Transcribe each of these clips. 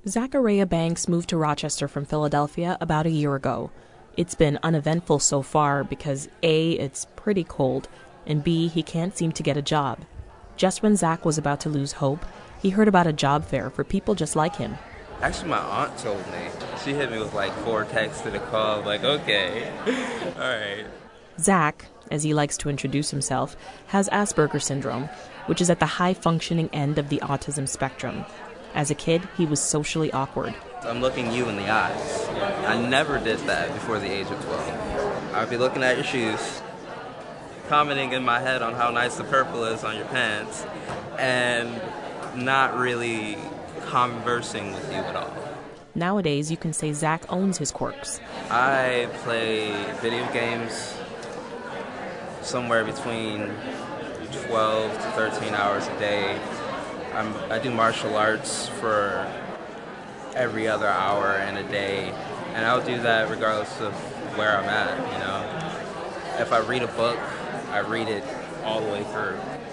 Zachariah Banks moved to Rochester from Philadelphia about a year ago. It's been uneventful so far because A, it's pretty cold, and B, he can't seem to get a job. Just when Zach was about to lose hope, he heard about a job fair for people just like him. Actually, my aunt told me. She hit me with like 4 texts and a call, like, okay, all right. Zach, as he likes to introduce himself, has Asperger's syndrome, which is at the high-functioning end of the autism spectrum. As a kid, he was socially awkward. I'm looking you in the eyes. I never did that before the age of 12. I'd be looking at your shoes, commenting in my head on how nice the purple is on your pants, and not really conversing with you at all. Nowadays, you can say Zach owns his quirks. I play video games somewhere between 12 to 13 hours a day. I do martial arts for every other hour in a day, and I'll do that regardless of where I'm at, you know. If I read a book, I read it all the way through,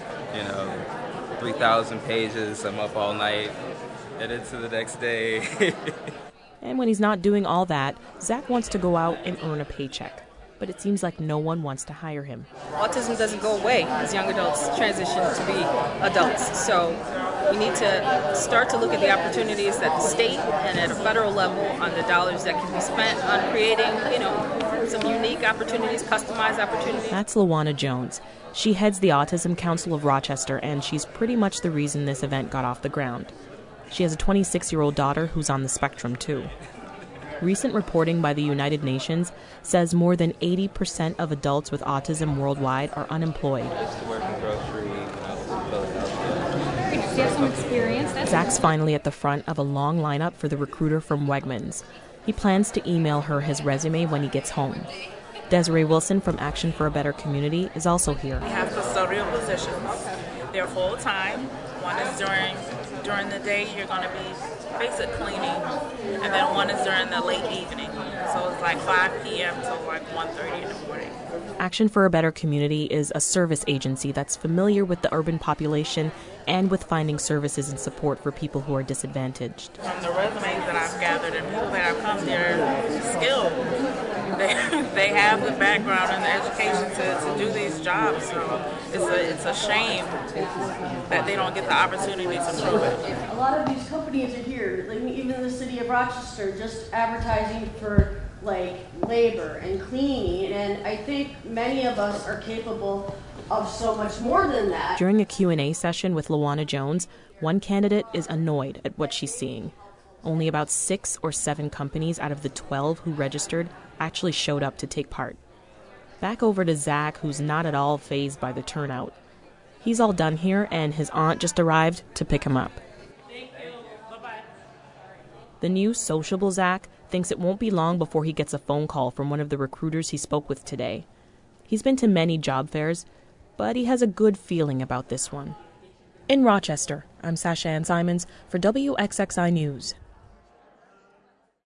3,000 pages, I'm up all night, and into the next day. And when he's not doing all that, Zach wants to go out and earn a paycheck. But it seems like no one wants to hire him. Autism doesn't go away as young adults transition to be adults. So we need to start to look at the opportunities at the state and at a federal level on the dollars that can be spent on creating, some unique opportunities, customized opportunities. That's Lawana Jones. She heads the Autism Council of Rochester, and she's pretty much the reason this event got off the ground. She has a 26-year-old daughter who's on the spectrum, too. Recent reporting by the United Nations says more than 80% of adults with autism worldwide are unemployed. I used to work in grocery when I was in Philadelphia. Did you have some experience? Zach's finally at the front of a long lineup for the recruiter from Wegmans. He plans to email her his resume when he gets home. Desiree Wilson from Action for a Better Community is also here. We have custodial positions. They're full-time. One is during the day, you're going to be basic cleaning, and then one is during the late evening. So it's like 5 p.m. to like 1:30 in the morning. Action for a Better Community is a service agency that's familiar with the urban population and with finding services and support for people who are disadvantaged. From the resumes that I've gathered and people that have come here skilled, they have the background and the education to do these jobs. So it's a shame that they don't get the opportunity to prove it. A lot of these companies are here, like even the city of Rochester, just advertising for labor and cleaning, and I think many of us are capable of so much more than that. During a Q&A session with Lawana Jones, one candidate is annoyed at what she's seeing. Only about 6 or 7 companies out of the 12 who registered actually showed up to take part. Back over to Zach, who's not at all fazed by the turnout. He's all done here, and his aunt just arrived to pick him up. Thank you. Bye-bye. The new sociable Zach thinks it won't be long before he gets a phone call from one of the recruiters he spoke with today. He's been to many job fairs, but he has a good feeling about this one. In Rochester, I'm Sasha Ann Simons for WXXI News.